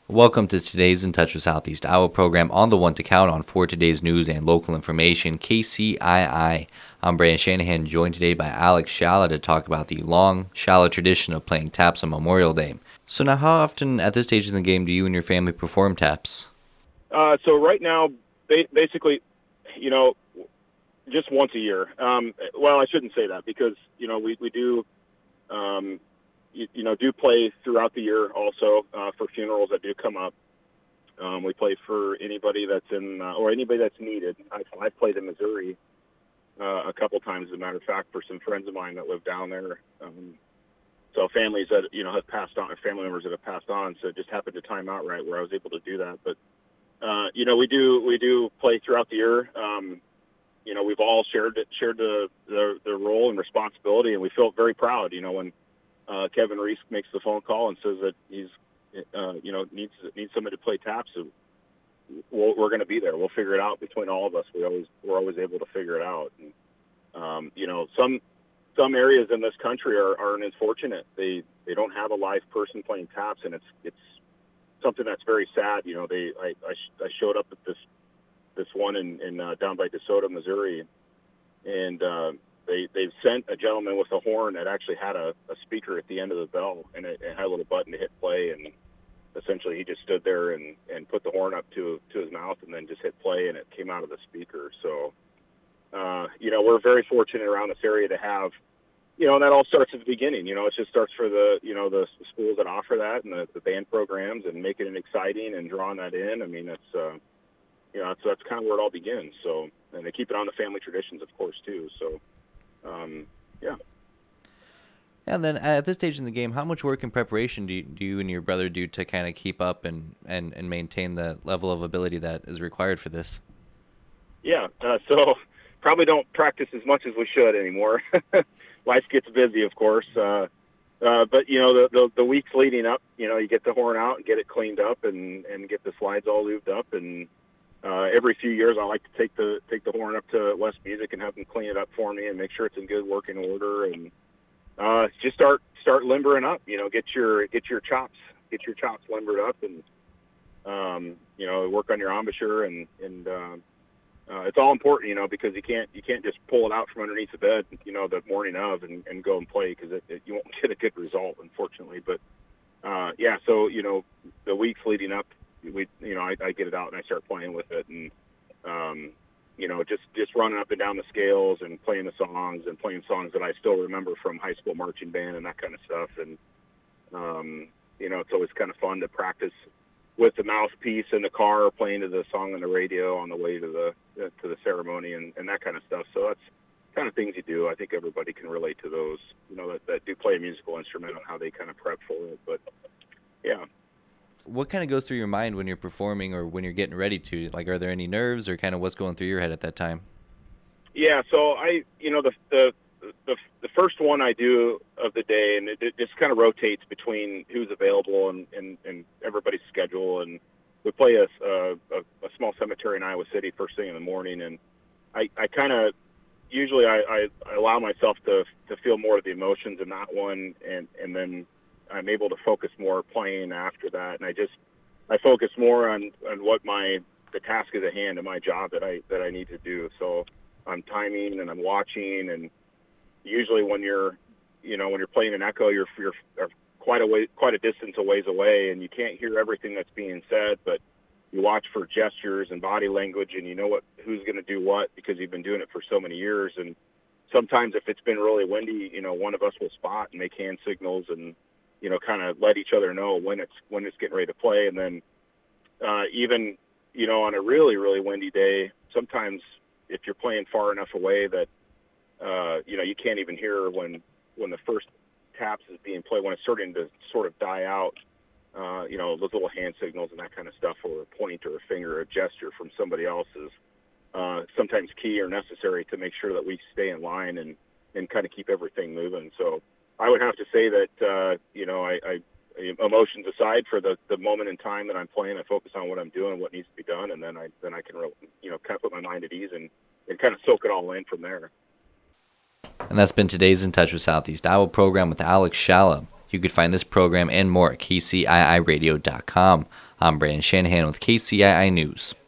Welcome to today's In Touch with Southeast Iowa program on the one to count on for today's news and local information, KCII. I'm Brandon Shanahan, joined today by Alex Shalla to talk about the long Shalla tradition of playing taps on Memorial Day. So now, how often at this stage in the game do you and your family perform taps? So right now, basically, just once a year. Well, I shouldn't say that because, we do, do play throughout the year also for funerals that do come up. We play for anybody that's or anybody that's needed. I've played in Missouri a couple times, as a matter of fact, for some friends of mine that live down there. So families that, have passed on, or family members that have passed on, so it just happened to time out right where I was able to do that. But, we do play throughout the year. We've all shared the role and responsibility, and we feel very proud, when Kevin Reese makes the phone call and says that he's, needs somebody to play taps. So we're going to be there. We'll figure it out between all of us. We're always able to figure it out. And, some areas in this country aren't as fortunate. They don't have a live person playing taps, and it's something that's very sad. I showed up at this one in down by DeSoto, Missouri, and they've sent a gentleman with a horn that actually had a speaker at the end of the bell, and it had a little button to hit play, and essentially he just stood there and put the horn up to his mouth and then just hit play, and it came out of the speaker. So, we're very fortunate around this area to have, and that all starts at the beginning. It just starts for the schools that offer that and the band programs and making it exciting and drawing that in. I mean, that's kind of where it all begins. So, and they keep it on the family traditions, of course, too. So, yeah. And then at this stage in the game, how much work and preparation do you and your brother do to kind of keep up and maintain the level of ability that is required for this? Yeah, so probably don't practice as much as we should anymore. Life gets busy, of course. But, the weeks leading up, you get the horn out and get it cleaned up and get the slides all lubed up. And every few years I like to take the horn up to West Music and have them clean it up for me and make sure it's in good working order. And just start limbering up, get your chops limbered up and, work on your embouchure and it's all important, because you can't just pull it out from underneath the bed, the morning of and go and play because you won't get a good result, unfortunately. But, so, the weeks leading up, I get it out and I start playing with it and, just running up and down the scales and playing the songs and playing songs that I still remember from high school marching band and that kind of stuff. And, it's always kind of fun to practice with the mouthpiece in the car, playing to the song on the radio on the way to the ceremony and that kind of stuff. So that's kind of things you do. I think everybody can relate to those, that do play a musical instrument and how they kind of prep for it. But, yeah. What kind of goes through your mind when you're performing or when you're getting ready to? Like, are there any nerves or kind of what's going through your head at that time? Yeah, so the first one I do of the day, and it just kind of rotates between who's available and everybody's schedule. And we play a small cemetery in Iowa City first thing in the morning, and I kind of usually I allow myself to feel more of the emotions in that one, and then I'm able to focus more playing after that, and I focus more on what the task is at hand and my job that I need to do. So I'm timing and I'm watching, and usually when you're playing an echo, you're quite a distance away, and you can't hear everything that's being said, but you watch for gestures and body language, and you know who's going to do what because you've been doing it for so many years. And sometimes if it's been really windy, one of us will spot and make hand signals and kind of let each other know when it's getting ready to play. And then even on a really, really windy day, sometimes if you're playing far enough away that you can't even hear when the first taps is being played, when it's starting to sort of die out, those little hand signals and that kind of stuff, or a point or a finger or a gesture from somebody else is sometimes key or necessary to make sure that we stay in line and kind of keep everything moving. So I would have to say that, I emotions aside, for the moment in time that I'm playing, I focus on what I'm doing, what needs to be done, and then I can, kind of put my mind at ease and kind of soak it all in from there. And that's been today's In Touch with Southeast Iowa program with Alex Shalla. You can find this program and more at kciiradio.com. I'm Brandon Shanahan with KCII News.